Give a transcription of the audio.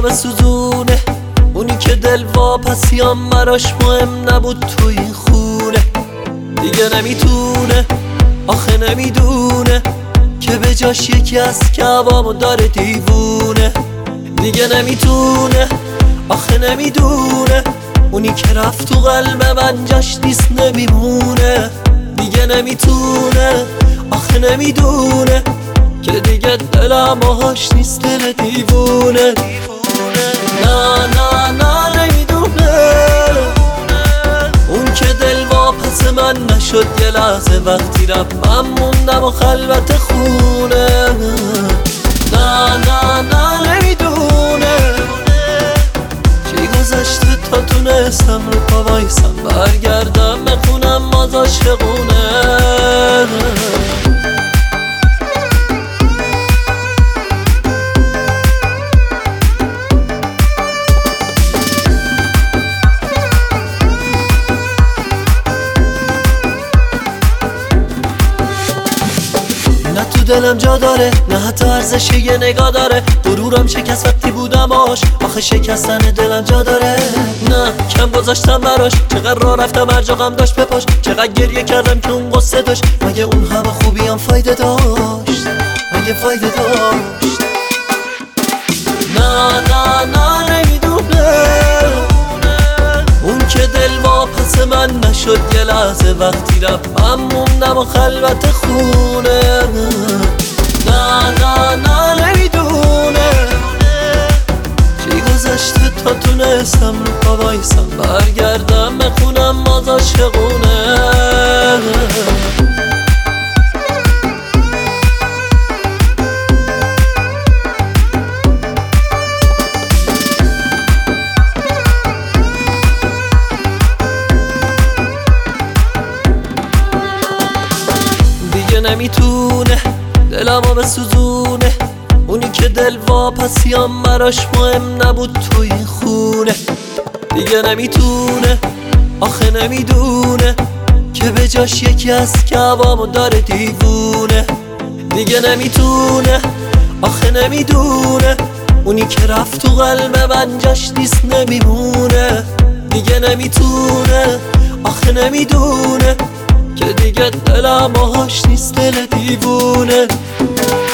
بسوزونه، اونی که دل واپسیام براش مهم نبود تو این خونه. دیگه نمیتونه، آخه نمیدونه که به جاش یکی از کعبامو داره دیوونه. دیگه نمیتونه، آخه نمیدونه اونی که رفت تو قلب من جاش نیست نمیمونه. دیگه نمیتونه، آخه نمیدونه که دیگه دلم آهاش نیست دل دیوونه. نه نه نه نمیدونه اون که دل واپس من نشد یه لحظه وقتی رفت من موندم و خلوت خونه. نه نه نه نمیدونه چی گذشته تا تونستم رو پا بایستم برگردم بخونم باز عاشقونه. نه تو دلم جا داره، نه حتی ارزش یه نگاه داره. غرورم شکست وقتی بودم آش، آخه شکستن دلم جا داره. نه کم گذاشتم براش، چقدر راه رفتم هر جا غم داشت بپاش. چقدر گریه کردم که اون قصه داشت، مگه اون همه خوبی هم فایده داشت؟ مگه فایده داشت؟ نه نه نه نمیدونه اون که دل واپس من نشد یه لحظه وقتی رفت من موندم و خلوت خونه. نه نه نه نمیدونه چی گذشته تا تونستم رو پا بایستم برگردم بخونم باز عاشقونه. نمیتونه دلمو بسوزونه، اونی که دل واپسیام براش مهم نبود تو این خونه. دیگه نمیتونه، آخه نمیدونه که به جاش یکی از کعبامو داره دیوونه. دیگه نمیتونه، آخه نمیدونه اونی که رفت تو قلب من جاش نیست نمیمونه. دیگه نمیتونه، آخه نمیدونه که دیگه دلم آهاش نیست دل دیوونه.